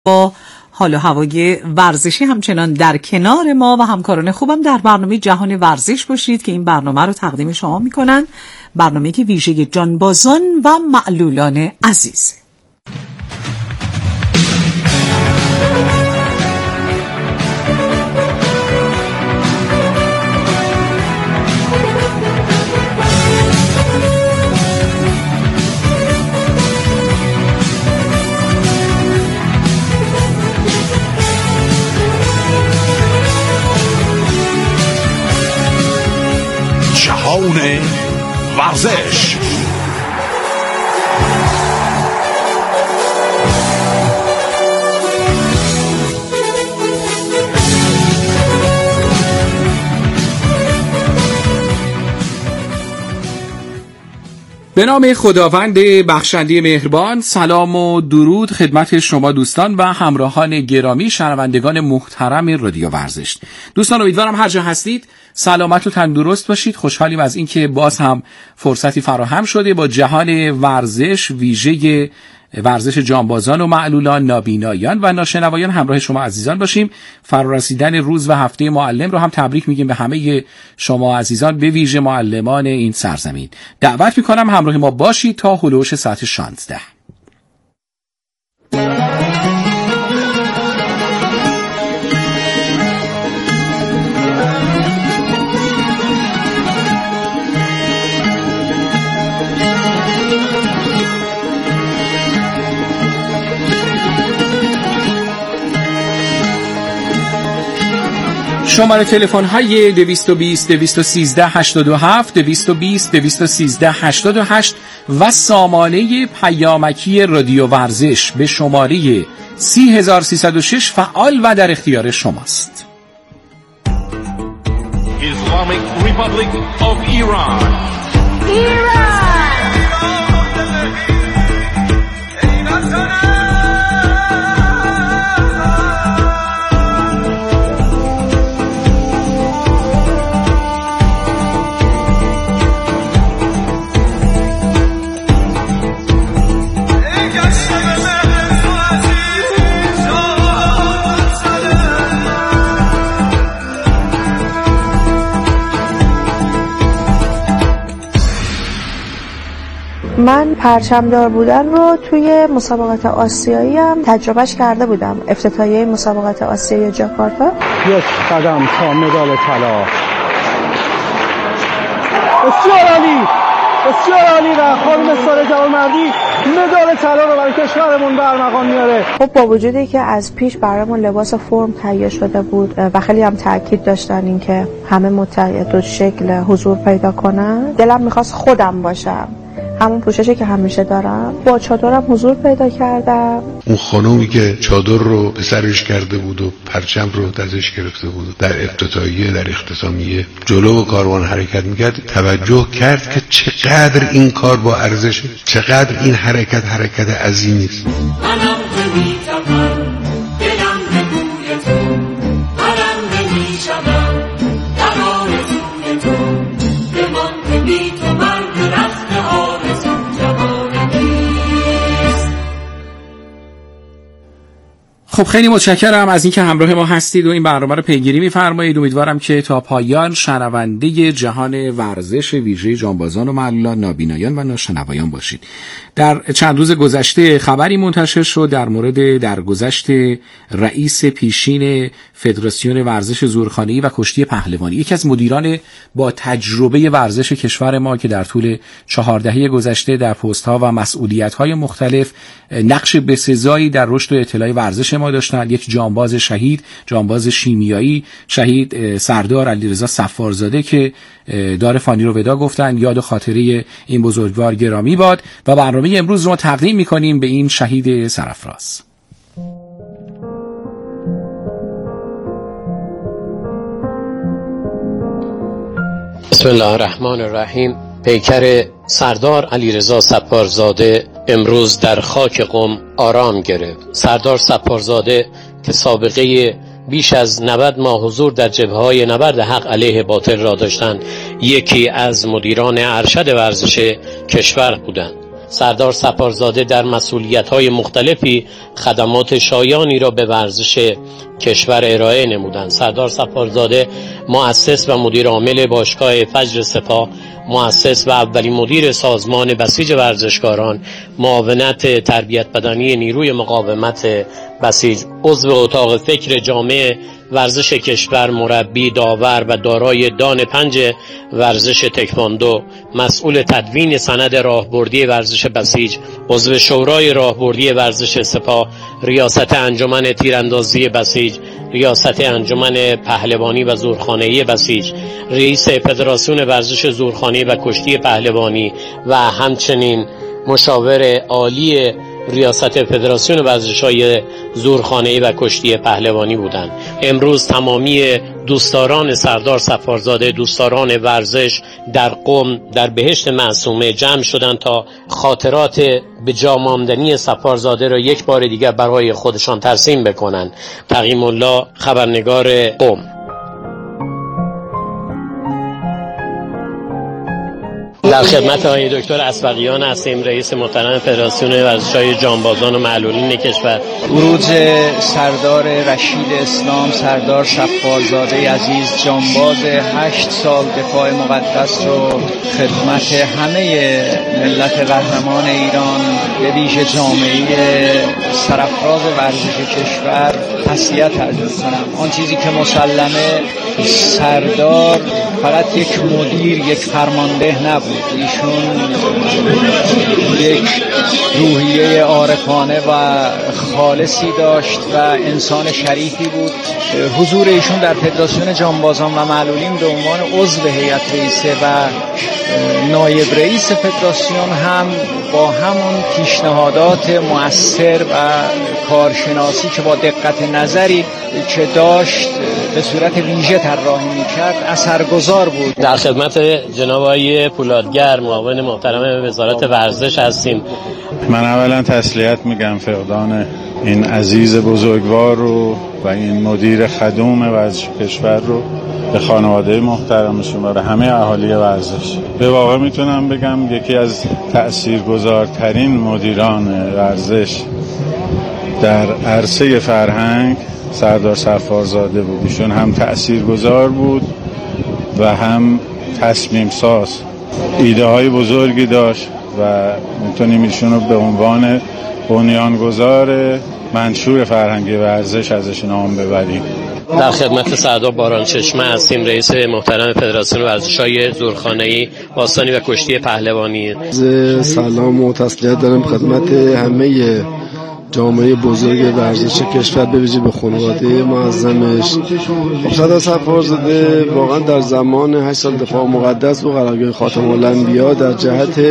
با حال و هوای ورزشی همچنان در کنار ما و همکاران خوبم در برنامه جهان ورزش باشید که این برنامه رو تقدیم شما میکنن، برنامه که ویژه جانبازان و معلولان عزیز. جهان ورزش. به نام خداوند بخشنده مهربان، سلام و درود خدمت شما دوستان و همراهان گرامی، شنوندگان محترم رادیو ورزش. دوستان امیدوارم هر جا هستید سلامت و تندرست باشید. خوشحالیم از اینکه باز هم فرصتی فراهم شده با جهان ورزش، ویژه ورزش جانبازان و معلولان، نابینایان و ناشنوایان همراه شما عزیزان باشیم. فرارسیدن روز و هفته معلم رو هم تبریک میگیم به همه شما عزیزان، به ویژه معلمان این سرزمین. دعوت میکنم همراه ما باشید تا هلوش ساعت 16. شماره تلفن های 220 213 87 220 213 88 و سامانه پیامکی رادیو ورزش به شماره 30306 فعال و در اختیار شماست. Islamic Republic of Iran. من پرچمدار بودن رو توی مسابقات آسیایی هم تجربهش کرده بودم. افتتاحیه مسابقات آسیایی جاکارتا. یک قدم تا مدال طلا. بسیار عالی و خانم ساره جوانمردی مدال طلا رو برای کشورمون برمغان میاره. خب با وجودی که از پیش برامون لباس فرم تهیه شده بود و خیلی هم تاکید داشتن این که همه متحد شکل حضور پیدا کنن، دلم میخواست خودم باشم، همون پوششی که همیشه دارم. با چادرم حضور پیدا کردم. اون خانومی که چادر رو به سرش کرده بود و پرچم رو دستش گرفته بود در افتتاحیه، در اختتامیه جلو کاروان حرکت میکرد، توجه کرد که چقدر این کار با ارزشه، چقدر این حرکت عظیمی است. خب خیلی متشکرم از اینکه همراه ما هستید و این برنامه رو پیگیری می‌فرمایید. امیدوارم که تا پایان شنونده جهان ورزش ویژه جانبازان و معلولان، نابینایان و ناشنوایان باشید. در چند روز گذشته خبری منتشر شد در مورد درگذشت رئیس پیشین فدراسیون ورزش زورخانه‌ای و کشتی پهلوانی، یکی از مدیران با تجربه ورزش کشور ما که در طول 4 دهه گذشته در پست‌ها و مسئولیت‌های مختلف نقش بسزایی در رشد و اطلاع ورزش ما داشتند. یک جانباز شهید، جانباز شیمیایی شهید، سردار علیرضا صفارزاده که دار فانی رو ودا گفتن، یاد و خاطره این بزرگوار گرامی باد و برنامه امروز رو تقدیم می‌کنیم به این شهید سرافراز. بسم الله الرحمن الرحیم. پیکر سردار علیرضا صفارزاده امروز در خاک قم آرام گرفت. سردار صفارزاده که سابقه بیش از 90 ماه حضور در جبهه‌های نبرد حق علیه باطل را داشتند، یکی از مدیران ارشد ورزش کشور بودند. سردار سپارزاده در مسئولیت‌های مختلفی خدمات شایانی را به ورزش کشور ارائه نمودند. سردار سپارزاده مؤسس و مدیر عامل باشگاه فجر سپاه، مؤسس و اولین مدیر سازمان بسیج ورزشکاران، معاونت تربیت بدنی نیروی مقاومت بسیج، عضو اتاق فکر جامعه ورزش کشور، مربی، داور و دارای دان 5 ورزش تکواندو، مسئول تدوین سند راهبردی ورزش بسیج، عضو شورای راهبردی ورزش سپاه، ریاست انجمن تیراندازی بسیج، ریاست انجمن پهلوانی و زورخانه‌ای بسیج، رئیس فدراسیون ورزش زورخانه‌ای و کشتی پهلوانی و همچنین مشاور عالی ریاست فدراسیون ورزش‌های زورخانه‌ای و کشتی پهلوانی بودند. امروز تمامی دوستداران سردار سپارزاده، دوستداران ورزش در قم در بهشت معصومه جمع شدند تا خاطرات به جا ماندنی سپارزاده را یک بار دیگر برای خودشان ترسیم بکنند. تقیم الله، خبرنگار قم. در خدمت آقای دکتر اسبقیان هستیم، رئیس محترم فدراسیون ورزش‌های جانبازان و معلولین کشور. ورود سردار رشید اسلام، سردار سپارزاده عزیز، جانباز 8 سال دفاع مقدس رو خدمت همه ملت قهرمان ایران، به ویژه جامعه سرافراز ورزش کشور تسلیت عرض می‌کنم. آن چیزی که مسلمه، سردار فقط یک مدیر، یک فرمانده نبود. ایشون یک روحیه عارفانه و خالصی داشت و انسان شریفی بود. حضور ایشون در فدراسیون جانبازان و معلولین به عنوان عضو هیئت رئیسه و نایب رئیس فدراسیون هم با همون پیشنهادات مؤثر و کارشناسی که با دقت نظری که داشت به صورت ویژه طراحی می‌کرد اثرگذار بود. در خدمت جناب آقای پولادگر، معاون محترم وزارت ورزش هستیم. من اولا تسلیت میگم فقدان این عزیز بزرگوار رو و این مدیر خدوم ورزش کشور رو به خانواده محترمشون و به همه اهالی ورزش. به واقع میتونم بگم یکی از تأثیرگذارترین مدیران ورزش در عرصه فرهنگ سردار سپارزاده بود. ایشون هم تأثیرگذار بود و هم تصمیم ساز. ایده های بزرگی داشت و میتونیم ایشون رو به عنوان بنیانگذار منشور فرهنگی ورزش ازش نام ببریم. در خدمت سردار باران چشمه هستیم، رئیس محترم فدراسیون ورزش‌های زورخانه‌ای، باستانی و کشتی پهلوانی. سلام و تسلیت دارم خدمت همه جامعه بزرگ ورزش کشور، به ویژه به خانواده معظمش. سردار سپارزاده واقعا در زمان 8 سال دفاع مقدس و قرارگاه خاتم الانبیا در جهت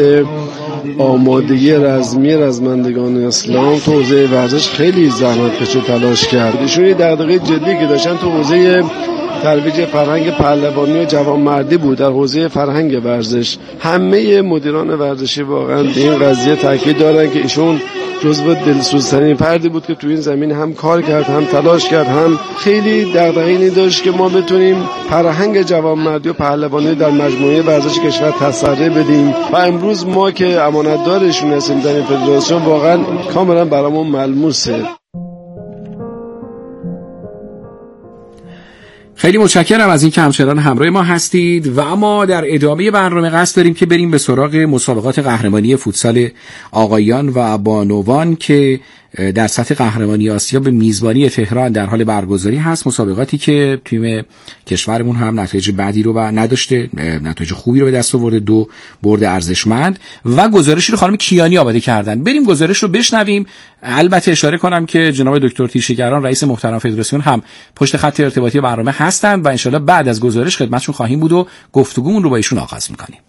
آمادگی رزمی رزمندگان اسلام تو حوزه ورزش خیلی زحمت کش و تلاش کرد. ایشون یه دغدغه جدی که داشتن تو حوزه ترویج فرهنگ پهلوانی و جوانمردی بود. در حوزه فرهنگ ورزش همه مدیران ورزشی واقعا به این قضیه تاکید دارن که ایشون جزو دلسوزترین فردی بود که تو این زمین هم کار کرد، هم تلاش کرد، هم خیلی دغدغه‌ای داشت که ما بتونیم فرهنگ جوانمردی و پهلوانی در مجموعه ورزش کشور تسری بدیم و امروز ما که امانتدارشون هستیم در این فدراسیون واقعا کاملا برامون ملموسه. خیلی متشکرم از این که همچنان همراه ما هستید و اما در ادامه برنامه قصد داریم که بریم به سراغ مسابقات قهرمانی فوتسال آقایان و بانوان که در سطح قهرمانی آسیا به میزبانی تهران در حال برگزاری هست. مسابقاتی که تیم کشورمون هم نتایج بدی رو نداشته، نتایج خوبی رو به دست آورده، 2 برد ارزشمند و گزارشی رو خانم کیانی آماده کردن. بریم گزارش رو بشنویم. البته اشاره کنم که جناب دکتر تیشگران رئیس محترم فدراسیون هم پشت خط ارتباطی برنامه هستند و انشالله بعد از گزارش خدمتشون خواهیم بود و گفتگومون رو با ایشون آغاز می‌کنیم.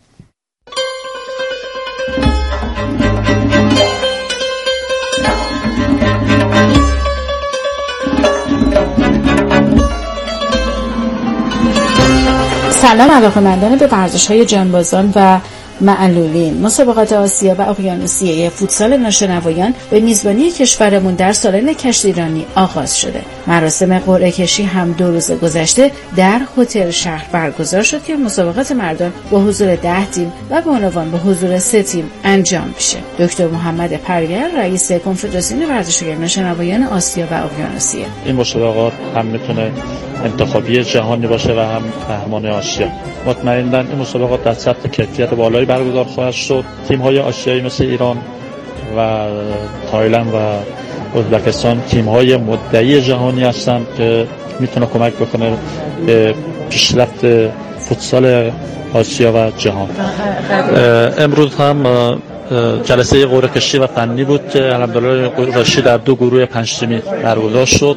سلام علاقه‌مندان به ورزش‌های جانبازان و معلولین. مسابقات آسیا و اقیانوسیه فوتسال ناشنوایان به میزبانی کشورمون در سالن کشتیرانی آغاز شده. مراسم قرعه کشی هم 2 روز گذشته در هتل شهر برگزار شد که مسابقات مردان با حضور 10 تیم و بانوان با حضور 3 تیم انجام میشه. دکتر محمد پرگر رئیس کنفدراسیون ورزشگران شنوایان آسیا و اقیانوسیه. این مسابقات هم میتونه انتخابی جهانی باشه و هم قهرمان آسیا. مطمئناً این مسابقات در سطح کیفیت بالایی برگزار خواهد شد. تیم‌های آسیایی مثل ایران و تایلند و ازبکستان تیم‌های مدعی جهانی هستند که میتونه کمک بکنه به پیشرفت فوتسال آسیا و جهان. امروز هم جلسه قرعه کشی و فنی بود که الحمدلله قرعه کشی در 2 گروه 5 تیمی برگزار شد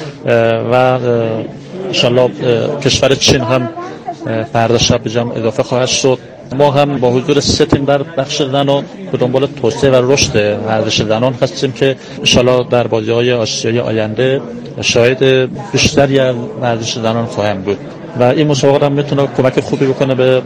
و انشالله کشور چین هم فردا شب به جمع اضافه خواهد شد. ما هم با حضور 3 تیم در بخش زنان به دنبال توسعه و رشد ورزش زنان هستیم که انشالله در بازی‌های آسیایی آینده شاهد بیشتری از ورزش زنان خواهیم بود و این مسابقه هم میتونه کمک خوبی بکنه به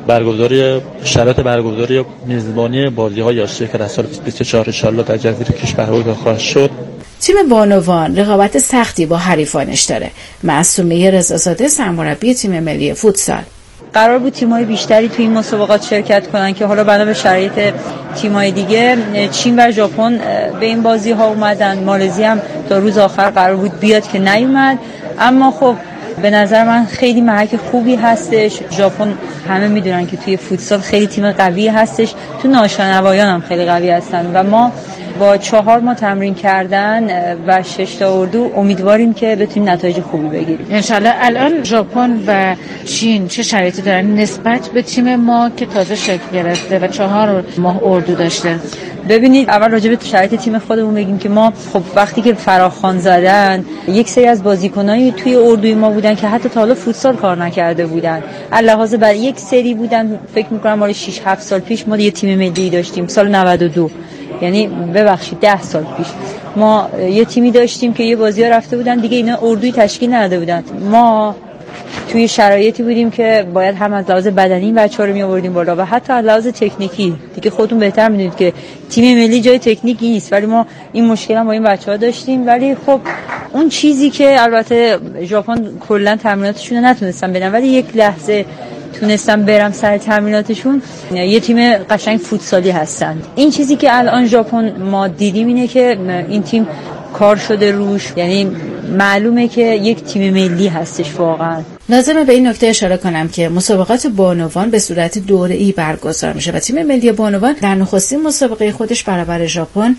شرایط برگزاری میزبانی بازی‌های آسیایی که در سال 2024 انشالله در جزیره کیش برگزار خواهد شد. تیم بانوان رقابت سختی با حریفانش داره. معصومه رضازاده سرمربی تیم ملی فوتسال: قرار بود تیم‌های بیشتری توی این مسابقات شرکت کنن که حالا بنا به شرایط تیم‌های دیگه چین و ژاپن به این بازی‌ها اومدن. مالزی هم تا روز آخر قرار بود بیاد که نیومد، اما خب به نظر من خیلی محک خوبی هستش. ژاپن همه میدونن که توی فوتسال خیلی تیم قوی هستش، تو ناشنوایان هم خیلی قوی هستن و ما با 4 ماه تمرین کردن و 6 تا اردو امیدواریم که بتونیم نتایج خوبی بگیریم انشالله. الان ژاپن و چین چه شرایطی دارن نسبت به تیم ما که تازه شکل گرفته و 4 ماه اردو داشته؟ ببینید، اول راجع به شرایط تیم خودمون بگیم که ما خب وقتی که فراخوان زدن یک سری از بازیکنایی توی اردوی ما بودن که حتی تا حالا فوتسال کار نکرده بودن. علاوه بر یک سری بودن، فکر می‌کنم مال 6-7 سال پیش ما یه تیم ملی داشتیم سال 92، یعنی ببخشید 10 سال پیش ما یه تیمی داشتیم که یه بازی‌ها رفته بودن دیگه، اینا اردوی تشکیل نداده بودن. ما توی شرایطی بودیم که باید هم از لحاظ بدنی این بچه‌ها رو می‌آوردیم بالا و حتی از لحاظ تکنیکی. دیگه خودتون بهتر می‌دونید که تیم ملی جای تکنیکی نیست، ولی ما این مشکل هم با این بچه‌ها داشتیم. ولی خب اون چیزی که البته ژاپن کلا تمریناتشون رو نتونستن بدن، ولی یک لحظه تونستم برم سر تمریناتشون، یه تیم قشنگ فوتسالی هستن. این چیزی که الان ژاپن ما دیدیم اینه که این تیم کار شده روش، یعنی معلومه که یک تیم ملی هستش واقعا. لازمه به این نکته اشاره کنم که مسابقات بانوان به صورت دوره‌ای برگزار میشه و تیم ملی بانوان در نخستین مسابقه خودش برابر ژاپن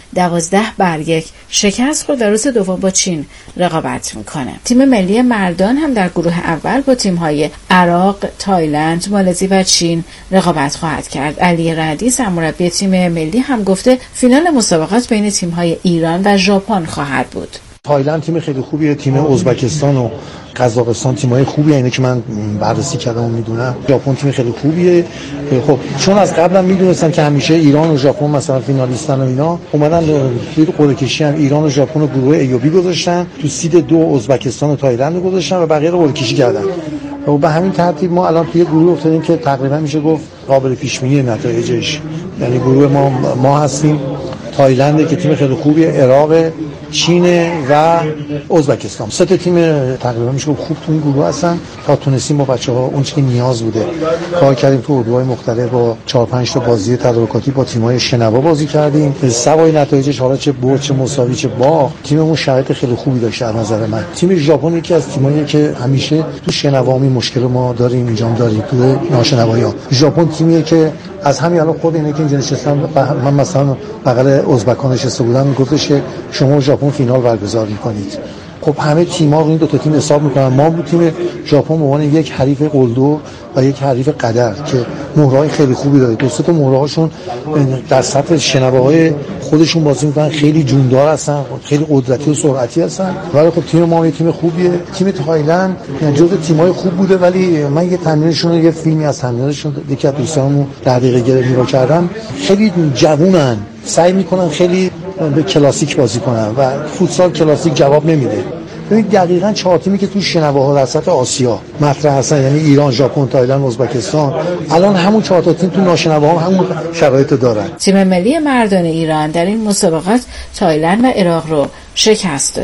12-1 شکست خورد و روز دوم با چین رقابت میکنه. تیم ملی مردان هم در گروه اول با تیم‌های عراق، تایلند، مالزی و چین رقابت خواهد کرد. علی رعدی سرمربی تیم ملی هم گفته فینال مسابقات بین تیم‌های ایران و ژاپن خواهد بود. تایلند تیم خیلی خوبیه، تیم ازبکستان و قزاقستان تیمای خوبیه، اینه که من بررسی کردم و میدونم. ژاپن تیم خیلی خوبیه. خب چون از قبل هم میدونستن که همیشه ایران و ژاپن مثلا فینالیستن و اینا، اومدن توی قرعه کشی هم ایران و ژاپن رو گروه ای و بی گذاشتن، تو سید 2 ازبکستان و تایلند رو گذاشتن و بقیه رو قرعه کشی کردن. و به همین ترتیب ما الان توی گروه افتادیم که تقریبا میشه گفت قابل پیش بینی نتایجش. یعنی گروه ما هستیم تایلند که تیم خیلی خوبیه، عراق، چین و ازبکستان. 3 تیم تقریبا میشه خوب تو این گروه هستن. تا تونستیم با بچه‌ها اون چیزی که نیاز بوده کار کردیم، تو اردوهای مختلف با 4-5 تا بازی تدارکاتی با تیم‌های شنوا بازی کردیم. سوای نتایجش حالا چه برد چه مساوی چه باخت، تیممون شرایط خیلی خوبی داشته از نظر من. تیم ژاپن یکی از تیمایی که همیشه تو شنوامی مشکل ما داریم، اینجام داریم تو ناشنوایی‌ها. ژاپن تیمیه که از همین الان خود اینه که اینجا نشستم، من مثلا بغل ازبکان نشسته بودم، میگفتش که شما ژاپن فینال برگزار می‌کنید. خب همه تیم‌ها این 2 تا تیم حساب می‌کنن. ما بود تیم ژاپن به عنوان یک حریف قلدر و یک حریف قدر که مهره‌های خیلی خوبی داره. 2 تا مهره‌هاشون در سطح شنواهای خودشون بازی می‌کنن، خیلی جوندار هستن، خیلی قدرتی و سرعتی هستن. ولی خب تیم ما یه تیم خوبیه. تیم تایلند جزو تیم‌های خوب بوده، ولی من یه تمرینشون، یه فیلمی از تمرینشون یکی از دوستانمون در دقیقه گره نگاه کردم. خیلی جوونن، سعی می‌کنن خیلی به کلاسیک بازی کنن و فوتسال کلاسیک جواب نمیده. ببین دقیقاً 4 تیمی که تو شنواها در سطح آسیا مطرح هستن، یعنی ایران، ژاپن، تایلند، ازبکستان، الان همون 4 تا تیم تو ناشنواها همون شرایطو دارن. تیم ملی مردان ایران در این مسابقات تایلند و عراق رو شکست داده.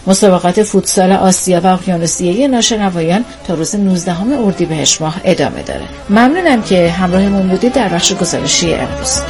مسابقات فوتسال آسیا و اقیانوسیه ناشنوایان تا روز 19 اردیبهشت ماه ادامه داره. ممنونم که همراهمون بودید در بخش گزارشی امروز.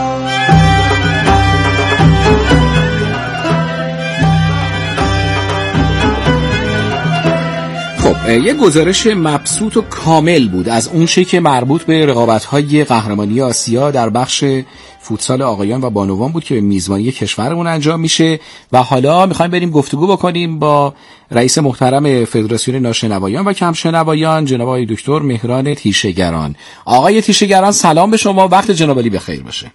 خب یک گزارش مبسوط و کامل بود از اون چیزی که مربوط به رقابت‌های قهرمانی آسیا در بخش فوتسال آقایان و بانوان بود که به میزبانی کشورمون انجام میشه و حالا میخوایم بریم گفتگو بکنیم با رئیس محترم فدراسیون ناشنوایان و کمشنوایان جناب آقای دکتر مهران تیشه‌گران. آقای تیشه‌گران سلام به شما، وقت جناب عالی بخیر باشه.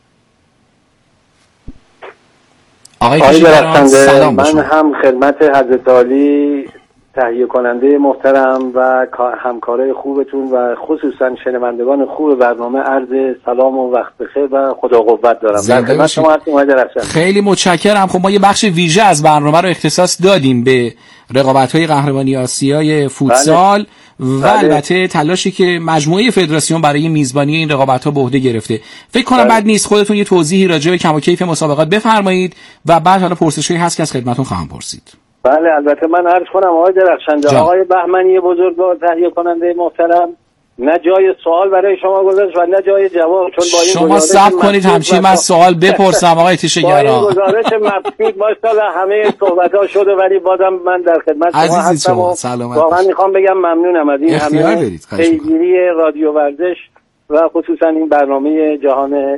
آقای تیشه‌گران سلام به شما. من هم خدمت حضرت عالی تهیه کننده محترم و همکارای خوبتون و خصوصا شنوندگان خوب برنامه عرض سلام و وقت بخیر و خدا قوت دارم. در خدمت شما هستم آقای درخشان. خیلی متشکرم. خب ما یه بخش ویژه از برنامه رو اختصاص دادیم به رقابت‌های قهرمانی آسیای فوتسال و البته تلاشی که مجموعه فدراسیون برای میزبانی این رقابت‌ها به عهده گرفته. فکر کنم بد نیست خودتون یه توضیحی راجع به کم و کیف مسابقات بفرمایید و بعد حالا پرسش‌هایی هست که از خدمتتون خواهم پرسید. بله البته من عرض کنم آقای درخشنده، آقای بهمنی بزرگوار تهیه کننده محترم نه جای سوال برای شما گذاشت و نه جای جواب، چون با این شما صبر کنید همچین من سوال بپرسم آقای تیشه‌گران. با این گزارش مفید ماشاءالله همه صحبت‌ها شده ولی بازم من در خدمت شما هستم و واقعا میخوام بگم ممنونم از این همه پیگیری رادیو ورزش و خصوصا این برنامه جهان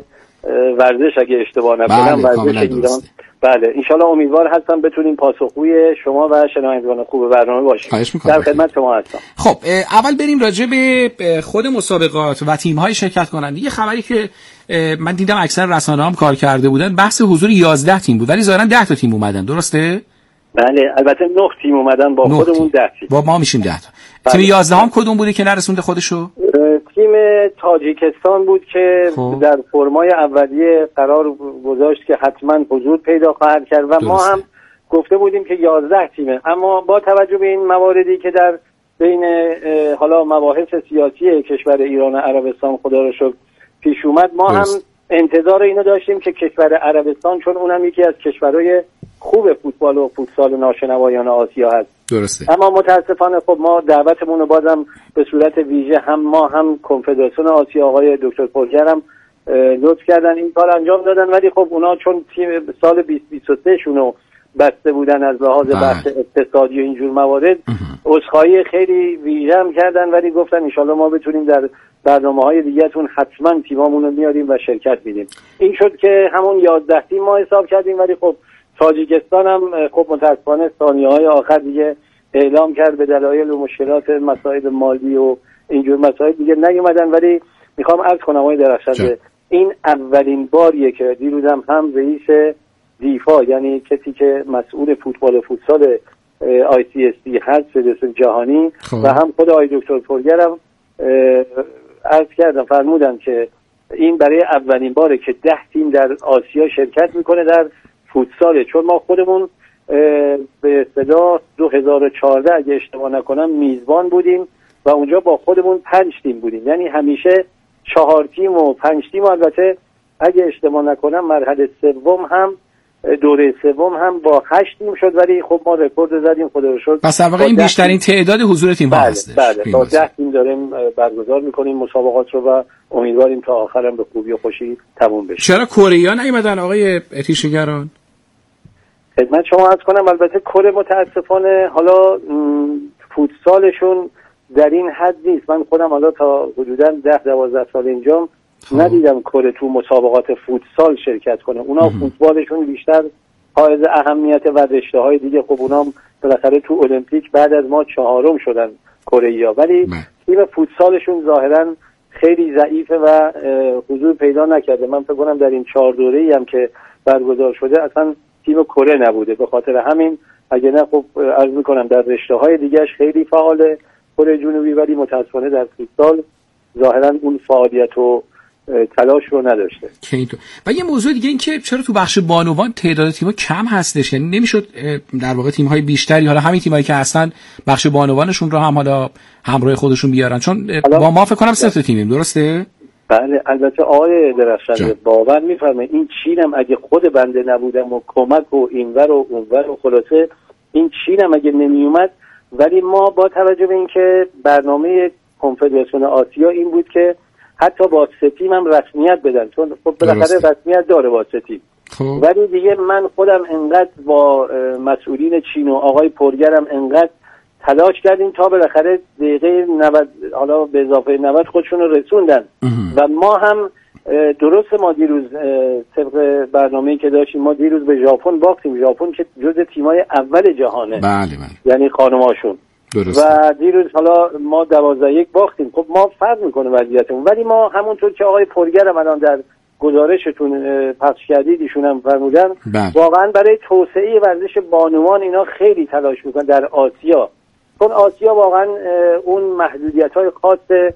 ورزش اگه اشتباه نکنم ورزش ایران. بله انشالله امیدوار هستم بتونیم پاسخگوی شما و شنوندگان خوب برنامه باشیم. در خدمت شما هستم. خب اول بریم راجع به خود مسابقات و تیم‌های شرکت کننده. یه خبری که من دیدم اکثر رسانه‌ها هم کار کرده بودن بحث حضور 11 تیم بود ولی ظاهرا 10 تا تیم اومدن، درسته؟ بله البته 9 تیم اومدن با خودمون 10 تیم. با ما میشیم 10 تا. تیم 11 هم کدوم بوده که نرسونده خودشو؟ تیم تاجیکستان بود که در فرمای اولیه قرار گذاشت که حتما حضور پیدا خواهد کرد و ما هم گفته بودیم که 11 تیمه، اما با توجه به این مواردی که در بین حالا مباحث سیاسی کشور ایران و عربستان خدا رو شکر پیش اومد، ما هم انتظار اینو داشتیم که کشور عربستان چون اونم یکی از کشورهای خوب فوتبال و فوتسال ناشنوایان آسیا هست. درسته. اما متاسفانه خب ما دعوتمون رو بازم به صورت ویژه هم ما هم کنفدراسیون آسیا آقای دکتر پرگر هم لطف کردن این کار انجام دادن، ولی خب اونا چون تیم سال 2023 شونو بسته بودن از لحاظ بحث اقتصادی و اینجور موارد عذرخواهی خیلی ویژه هم کردن، ولی گفتن ان شاءالله ما بتونیم در برنامه‌های دیگه‌تون حتما تیمامون رو میاریم و شرکت میدیم. این شد که همون 11 تیم ما حساب کردیم، ولی خب تاجیکستان هم خب متاسفانه ثانیه‌های آخر دیگه اعلام کرد به دلایل و مشکلات مسائل مالی و اینجور مسائل دیگه نیومدن. ولی میخوام عرض کنم آقای درخشنده این اولین باریه که دیروزم هم رئیس دیفا یعنی کسی که مسئول فوتبال و فوتسال ICSD هست فدراسیون جهانی و هم خود آقای دکتر پرگرم عرض کردم فرمودن که این برای اولین باره که 10 تیم در آسیا شرکت میکنه در فوتسال، چون ما خودمون به اصطلاح 2014 اگه اشتباه نکنم میزبان بودیم و اونجا با خودمون 5 تیم بودیم، یعنی همیشه 4 تیم و 5 تیم، البته اگه اشتباه نکنم مرحله سوم هم دوره سوم هم با 8 تیم شد، ولی خب ما رکورد زدیم خدا رو شکر. پس واقعا این بیشترین تعداد حضور تیم ها هست. بله تا 10 تیم داریم برگزار میکنیم مسابقات رو و امیدواریم تا آخرم به خوبی و خوشی تموم بشه. چرا کره نیومدن آقای تیشه‌گران؟ خدمت شما عرض کنم البته کره متاسفانه حالا فوتسالشون در این حد نیست. من خودم حالا تا حدوداً 10-12 سال اینجام ندیدم کره تو مسابقات فوتسال شرکت کنه. اونا فوتبالشون بیشتر حائز اهمیت و رشته‌های دیگه، خب اونا بالاخره تو المپیک بعد از ما 4م شدن کره‌ای‌ها، ولی تیم فوتسالشون ظاهراً خیلی ضعیفه و حضور پیدا نکرده. من فکر کنم در این 4 دوره‌ای هم که برگزار شده اصلا تیم کره نبوده. به خاطر همین اگه نه خب عرض می‌کنم در رشته‌های دیگه‌اش خیلی فعاله کره جنوبی، ولی متأسفانه در فوتسال ظاهراً اون فعالیت و تلاش رو نداشته. و یه موضوع دیگه این که چرا تو بخش بانوان تعداد تیم‌ها کم هستش، یعنی نمیشد در واقع تیم‌های بیشتری، حالا همین تیمایی که هستن بخش بانوانشون رو هم حالا همراه خودشون بیارن، چون با ما فکر کنم 3 تا تیمیم، درسته؟ بله البته آقای درخشنده باور می‌فرمایید این چینم اگه خود بنده نبودم و کمک و اینور و اونور و خلاصه این چین هم اگه نمی اومد، ولی ما با توجه به اینکه برنامه کنفدراسیون آسیا این بود که حتی با ستیم هم رسمیت بدن، چون خب بالاخره رسمیت داره با ستیم. ولی دیگه من خودم انقدر با مسئولین چین و آقای پرگرم انقدر تلاش کردیم تا بالاخره دقیقه 90 حالا به اضافه 90 خودشون رو رسوندن و ما هم درست ما دیروز طبق برنامه‌ای که داشتیم ما دیروز به ژاپن باختیم. ژاپن که جزء تیمای اول جهانه، بله. یعنی خانماشون درست. و دیروز حالا ما 12-1 باختیم. خب ما فرق میکنه وضعیتمون، ولی ما همونطور که آقای پرگرم الان در گزارشتون پخش کردید ایشون هم فرمودن واقعا برای توسعه ورزش بانوان اینا خیلی تلاش میکنن در آسیا، چون آسیا واقعا اون محدودیت‌های خاص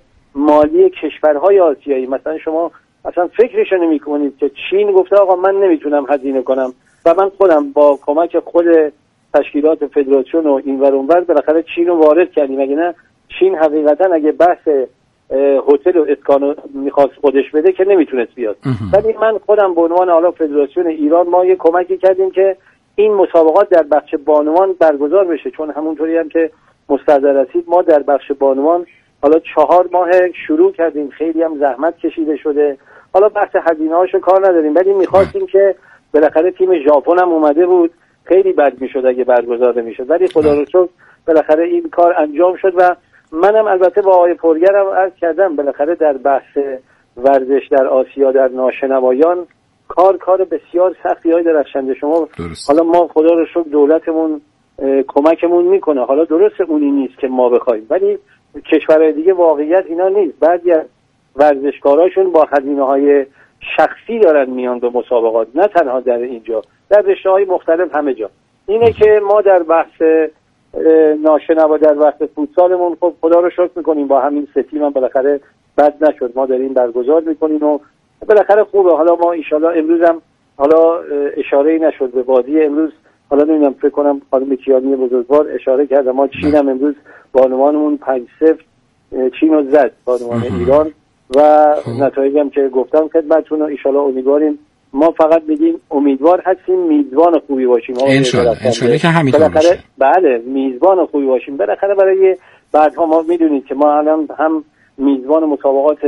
مالی کشورهای آسیایی، مثلا شما اصلا فکرش نمی‌کنید که چین گفته آقا من نمیتونم هزینه کنم و من خودم با کمک خود تشکیلات فدراسیون و اینور اونور بالاخره چین رو وارد کردیم. اگه نه چین حقیقتا اگه بحث هتل و اسکان میخواست خودش بده که نمیتونست بیاد. ولی من خودم به عنوان حالا فدراسیون ایران ما یه کمکی کردیم که این مسابقات در بخش بانوان برگزار بشه، چون همونطوری هم که مستحضر رسید ما در بخش بانوان حالا 4 ماه شروع کردیم، خیلی هم زحمت کشیده شده. حالا بحث هزینه‌هاشو کار نداریم، ولی می‌خواستیم که بالاخره تیم ژاپن هم اومده بود، خیلی بد می‌شد اگه برگزار نمی‌شد، ولی خدا رو شکر بالاخره این کار انجام شد و منم البته با آقای پرگرم عرض کردم بالاخره در بحث ورزش در آسیا در ناشنوایان کار بسیار سختی های درخشنده شما درست. حالا ما خدا رو شکر دولتمون کمکمون میکنه، حالا درست اونی نیست که ما بخوایم، ولی کشورهای دیگه واقعیت اینا نیست. بعضی از ورزشکاراشون با هزینه‌های شخصی دارن میان به مسابقات، نه تنها در اینجا، در رشته‌های مختلف همه جا. اینه که ما در بحث ناشنوا در بحث فوتسالمون خب خدا رو شکر میکنیم با همین سه تیم هم بالاخره بد نشد، ما داریم برگزار میکنیم و بالاخره خوبه. حالا ما ان امروز هم حالا اشاره‌ای نشد به بازی امروز، حالا نمیدونم فکر کنم خانم کیانی بزرگوار اشاره کرد ما چین هم امروز بانوانمون 5-0 چین رو زد بانوان ایران و نتایج هم که گفتم خدمتتون ان شاء الله امیدواریم، ما فقط میگیم امیدوار هستیم میزبان خوبی باشیم ان شاء الله که همینطور باشه. بله میزبان خوبی باشیم بالاخره. برای بعدها ما میدونید که ما الان هم میزبان مسابقات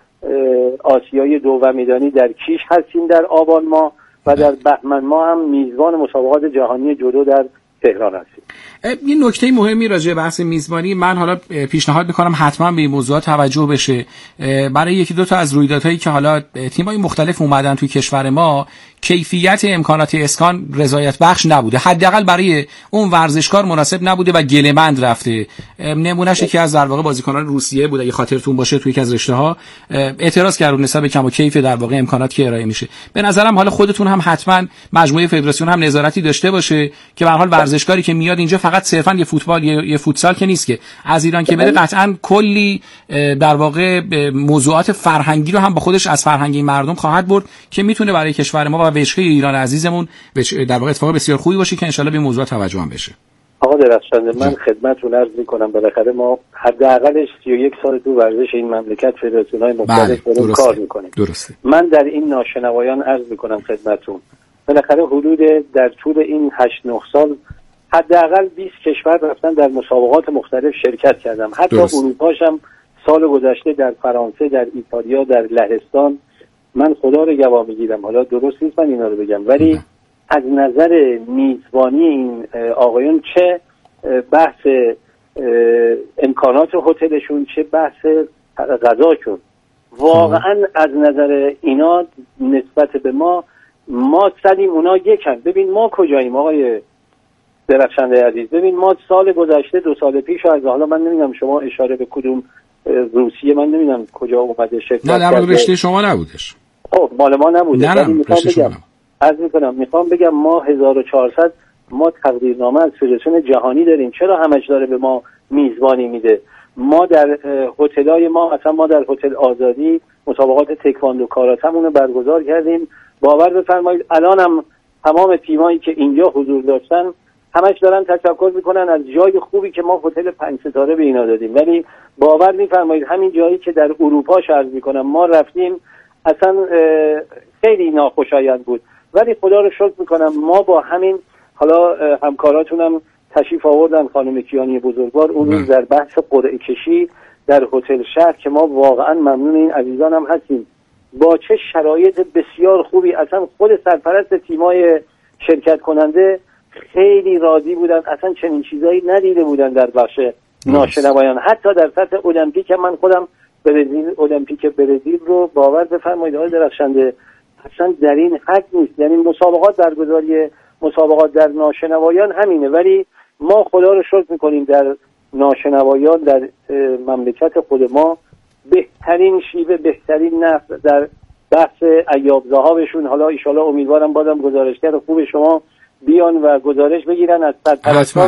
آسیایی دو میدانی در کیش هستیم در آبان ماه و در بهمن ماه هم میزبان مسابقات جهانی جودو در تهران هستیم. یه نکته مهمی راجع به بحث میزبانی من حالا پیشنهاد میکنم حتما به این موضوع توجه بشه. برای یکی دو تا از رویدادهایی که حالا تیم‌های مختلف اومدن توی کشور ما کیفیت امکانات اسکان رضایت بخش نبوده، حداقل برای اون ورزشکار مناسب نبوده و گله‌مند رفته. نمونهش یکی از در واقع بازیکنان روسیه بود اگه خاطرتون باشه، توی یکی از رشته‌ها اعتراض کرد نسبت به کم و کیف در واقع امکانات که ارائه میشه. به نظرم حالا خودتون هم حتما مجموعه فدراسیون هم نظارتی داشته باشه که به هر حال ورزشکاری که میاد اینجا فقط صرفا یه فوتبال یه فوتسال که نیست، که از ایران که بره قطعا کلی در واقع موضوعات فرهنگی رو هم با خودش از فرهنگی مردم خواهد برد که میتونه برای کشور ما و وجهه ایران عزیزمون در واقع اتفاق بسیار خوبی باشه که ان شاءالله به موضوع توجه هم بشه. آقا درخشنده من خدمتتون عرض می‌کنم بالاخره ما حداقلش 31 سال تو ورزش این مملکت فدراسیون‌های مختلف داریم کار می‌کنیم. درسته. من در این ناشنوایان عرض می‌کنم خدمتتون بالاخره حدود در طول این 8-9 سال حداقل 20 کشور رفتن در مسابقات مختلف شرکت کردم، حتی اروپاش هم سال گذشته در فرانسه، در ایتالیا، در لهستان. من خدا رو گواه میگیرم، حالا درست نیست من اینا رو بگم، ولی از نظر میزبانی این آقایون چه بحث امکانات هتلشون چه بحث غذاشون واقعا از نظر اینا نسبت به ما صدیم اونا یکن. ببین ما کجاییم آقای درخشنده عزیز، ببین ما سال گذشته 2 سال پیش از حالا من نمیدونم شما اشاره به کدوم روسیه من نمیدونم کجا اومده شرکت نه در رشته شما نبودش. خب مال ما نبوده. نه میخوام بگم ما 1400 ما تقدیرنامه از فدراسیون جهانی داریم، چرا همش داره به ما میزبانی میده؟ ما در هتلای ما اصلا ما در هتل آزادی مسابقات تکواندو کاراتمون رو برگزار کردیم. باور بفرمایید الان هم تمام تیمایی که اینجا حضور داشتن همش دارن تشکر میکنن از جای خوبی که ما هتل 5 ستاره به اینا دادیم، ولی باور میفرمایید همین جایی که در اروپا عرض میکنم ما رفتیم اصلا خیلی ناخوشایند بود، ولی خدا رو شکر میکنم ما با همین حالا همکاراتونم تشریف آوردن خانم کیانی بزرگوار اون روز در بحث قرعه کشی در هتل شهر که ما واقعا ممنون این عزیزان هم هستیم. با چه شرایط بسیار خوبی، اصلا خود سرپرست تیمای شرکت کننده خیلی راضی بودن، اصلا چنین چیزایی ندیده بودن در بخش ناشنوایان. حتی در سطح المپیک من خودم المپیک برزیل رو باور بفرمایید آقای درخشنده اصلا در این حد نیست. یعنی مسابقات برگزاری مسابقات در ناشنوایان همینه، ولی ما خدا رو شکر میکنیم در ناشنوایان در مملکت خود ما بهترین شیوه، بهترین نقد در بحث ایاب ذهابشون. حالا ایشالا امیدوارم بازم گزارشگر خوب شما بیان و گزارش بگیرن از حتما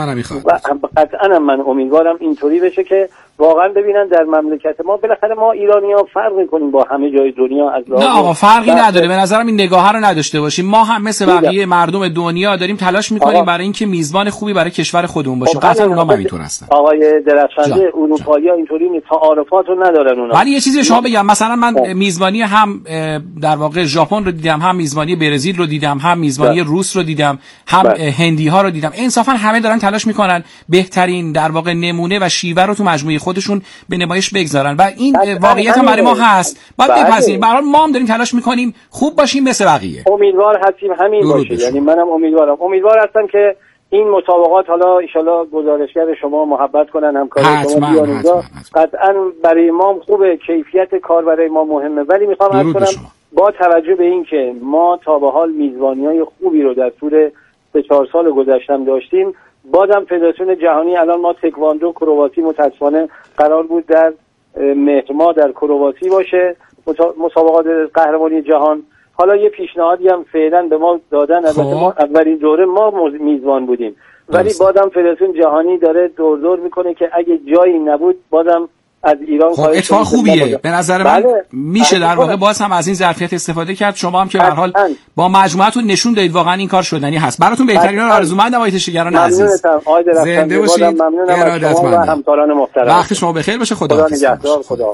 و قطعا من امیدوارم اینطوری بشه که واقعا ببینن در مملکت ما، بالاخره ما ایرانی‌ها فرق می‌کنیم با همه جای دنیا. از نه آقا فرقی نداره، به نظرم این نگاه رو نداشته باشیم. ما هم مثل بقیه مردم دنیا داریم تلاش می‌کنیم برای اینکه میزبان خوبی برای کشور خودمون باشیم. قطعا اونها هم اینطور هستن. آقای درخشنده اروپایی‌ها اینطوری نیست، تعارفات رو ندارن اونها. ولی یه چیزی شما بگم، مثلا من میزبانی هم در واقع ژاپن رو دیدم، هم میزبانی برزیل رو دیدم، هم میزبانی روس رو دیدم، هم هندی‌ها رو دیدم. انصافا همه دارن تلاش می‌کنن بهترین در واقع نمونه و شیوه رو تو مجموعه خودشون به نمایش بگذارن و این واقعیت هم برای ما هست. باید بپذیریم. به هر حال ما هم داریم تلاش می‌کنیم خوب باشیم مثل بقیه. امیدوار هستیم همین باشه. یعنی منم امیدوار هستم که این مسابقات حالا ان شاءالله گزارشگر شما محبت کنن، همکاری شما بیان اینجا. قطعاً برای ما خوبه، کیفیت کار برای ما مهمه، ولی می‌خوام عرض کنم با توجه به این که ما تا به حال میزبانی‌های خوبی رو در طول 3-4 سال گذشتم داشتیم، بازم فدراسیون جهانی الان ما تکواندو کرواسی متاسفانه قرار بود در مهر ماه در کرواسی باشه مسابقات قهرمانی جهان. حالا یه پیشنهادی هم فعلا به ما دادن، البته ما اولین دوره ما میزبان بودیم، ولی بازم فدراسیون جهانی داره دور میکنه که اگه جایی نبود بازم از ایران اتفاق خوبیه به نظر من. میشه در واقع باز هم از این ظرفیت استفاده کرد. شما هم که به هر حال با مجموعتون نشون دادید واقعا این کار شدنی هست. براتون بهترین رو آرزومندم آقای تشگران عزیز. زنده باشید. ارادتمندم. همکاران محترم. وقت شما بخیر باشه. خدا نگهدار. خدا.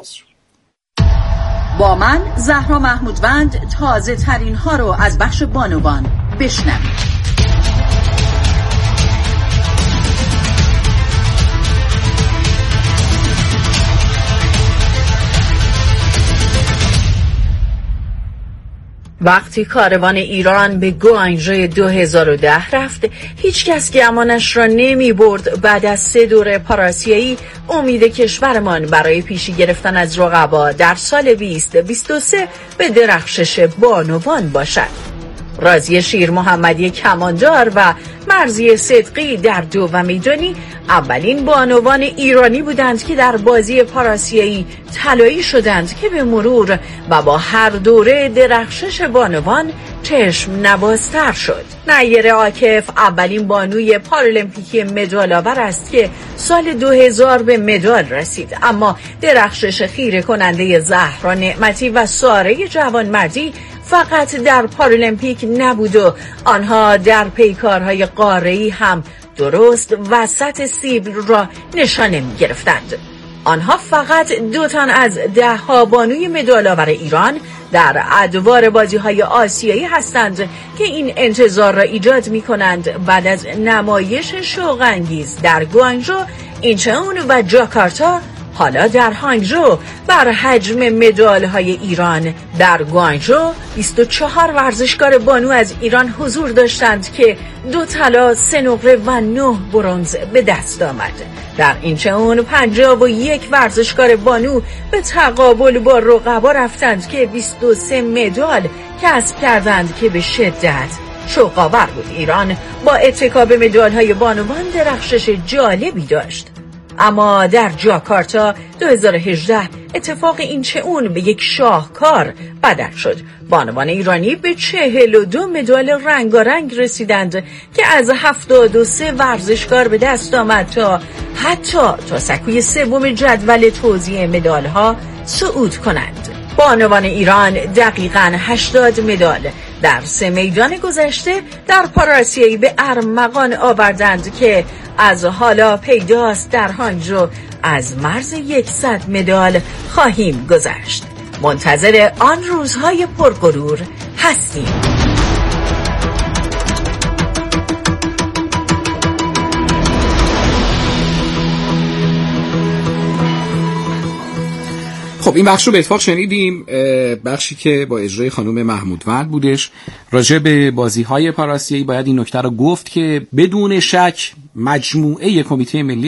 با من زهرا محمودوند تازه ترین ها رو از بخش بانوان بشنوید. وقتی کاروان ایران به گوانژو 2010 رفت، هیچ کس گمانش را نمی برد بعد از 3 دوره پاراسیایی امید کشورمان برای پیشی گرفتن از رقبا در سال 2023 به درخشش بانوان باشد. راضیه شیر محمدی کماندار و مرضیه صدقی در 2 میدانی اولین بانوان ایرانی بودند که در بازی پاراسیایی طلایی شدند که به مرور و با هر دوره درخشش بانوان چشم نبازتر شد. نیر عاکف اولین بانوی پارالمپیکی مدال آور است که سال 2000 به مدال رسید، اما درخشش خیره کننده زهرا نعمتی و ساره جوانمردی فقط در پارالمپیک نبود و آنها در پیکارهای قاره‌ای هم درست وسط سیبل را نشانه می گرفتند. آنها فقط 2 تن از 10 بانوی مدال آور ایران در ادوار بازی‌های آسیایی هستند که این انتظار را ایجاد می‌کنند بعد از نمایش شوق‌انگیز در گوانژو، اینچون و جاکارتا، حالا در هانگژو بر حجم مدال‌های ایران. در گوانژو 24 ورزشکار بانو از ایران حضور داشتند که 2 طلا، 3 نقره و 9 برنز به دست آمد. در اینچون 51 ورزشکار بانو به تقابل با رقبا رفتند که 23 مدال کسب کردند که به شدت شوق‌آور بود. ایران با اتکا به مدال‌های بانوان درخشش جالبی داشت. اما در جاکارتا 2018 اتفاق این چون به یک شاهکار بدل شد. بانوان ایرانی به 42 مدال رنگارنگ رسیدند که از 73 ورزشکار به دست آمد تا حتی تا سکوی 3 جدول توزیع مدال‌ها صعود کنند. بانوان ایران دقیقاً 80 مدال در 3 میدان گذشته در پاراسیایی به ارمغان آوردند که از حالا پیداست در هانگژو از مرز 100 مدال خواهیم گذشت. منتظر آن روزهای پرغرور هستیم. خب این بخش رو به اتفاق شنیدیم، بخشی که با اجرای خانم محمودوند بودش. راجع به بازی‌های پاراسیایی باید این نکته رو گفت که بدون شک مجموعه کمیته ملی